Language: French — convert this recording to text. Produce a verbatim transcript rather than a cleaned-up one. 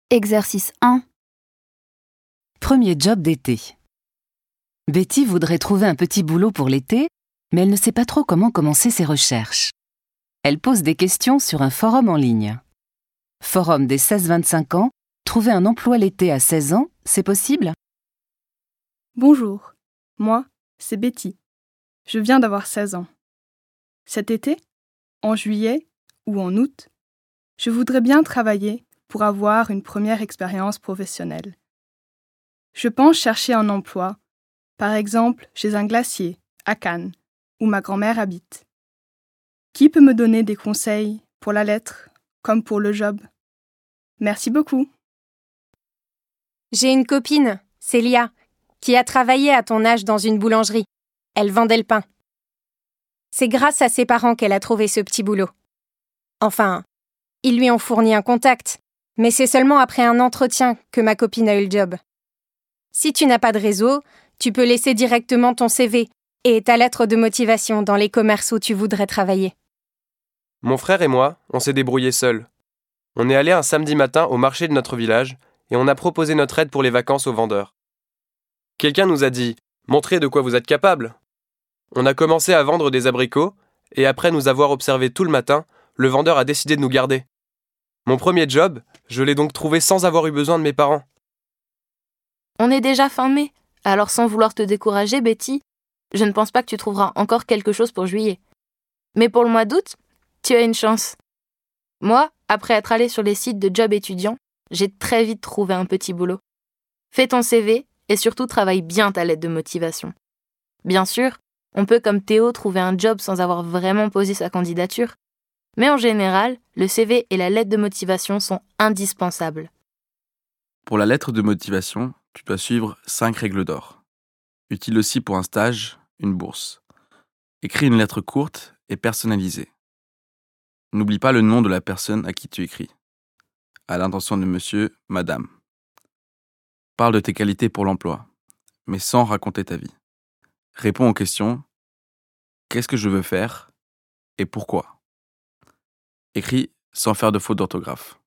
Exercice un. Premier job d'été. Betty voudrait trouver un petit boulot pour l'été, mais elle ne sait pas trop comment commencer ses recherches. Elle pose des questions sur un forum en ligne. Forum des seize vingt-cinq ans, trouver un emploi l'été à seize ans, c'est possible ? Bonjour, moi, c'est Betty. Je viens d'avoir seize ans. Cet été, en juillet ou en août, je voudrais bien travailler pour avoir une première expérience professionnelle. Je pense chercher un emploi, par exemple chez un glacier, à Cannes, où ma grand-mère habite. Qui peut me donner des conseils pour la lettre, comme pour le job ? Merci beaucoup. J'ai une copine, Célia, qui a travaillé à ton âge dans une boulangerie. Elle vendait le pain. C'est grâce à ses parents qu'elle a trouvé ce petit boulot. Enfin, ils lui ont fourni un contact, mais c'est seulement après un entretien que ma copine a eu le job. Si tu n'as pas de réseau, tu peux laisser directement ton C V et ta lettre de motivation dans les commerces où tu voudrais travailler. Mon frère et moi, on s'est débrouillés seuls. On est allé un samedi matin au marché de notre village et on a proposé notre aide pour les vacances aux vendeurs. Quelqu'un nous a dit « Montrez de quoi vous êtes capable ». On a commencé à vendre des abricots et après nous avoir observés tout le matin, le vendeur a décidé de nous garder. Mon premier job, je l'ai donc trouvé sans avoir eu besoin de mes parents. On est déjà fin mai, alors sans vouloir te décourager, Betty, je ne pense pas que tu trouveras encore quelque chose pour juillet. Mais pour le mois d'août, tu as une chance. Moi, après être allée sur les sites de job étudiants, j'ai très vite trouvé un petit boulot. Fais ton C V et surtout travaille bien ta lettre de motivation. Bien sûr, on peut comme Théo trouver un job sans avoir vraiment posé sa candidature, mais en général, le C V et la lettre de motivation sont indispensables. Pour la lettre de motivation, tu dois suivre cinq règles d'or. Utile aussi pour un stage, une bourse. Écris une lettre courte et personnalisée. N'oublie pas le nom de la personne à qui tu écris. À l'intention de monsieur, madame. Parle de tes qualités pour l'emploi, mais sans raconter ta vie. Réponds aux questions « Qu'est-ce que je veux faire ?» et « Pourquoi ?» Écris sans faire de faute d'orthographe.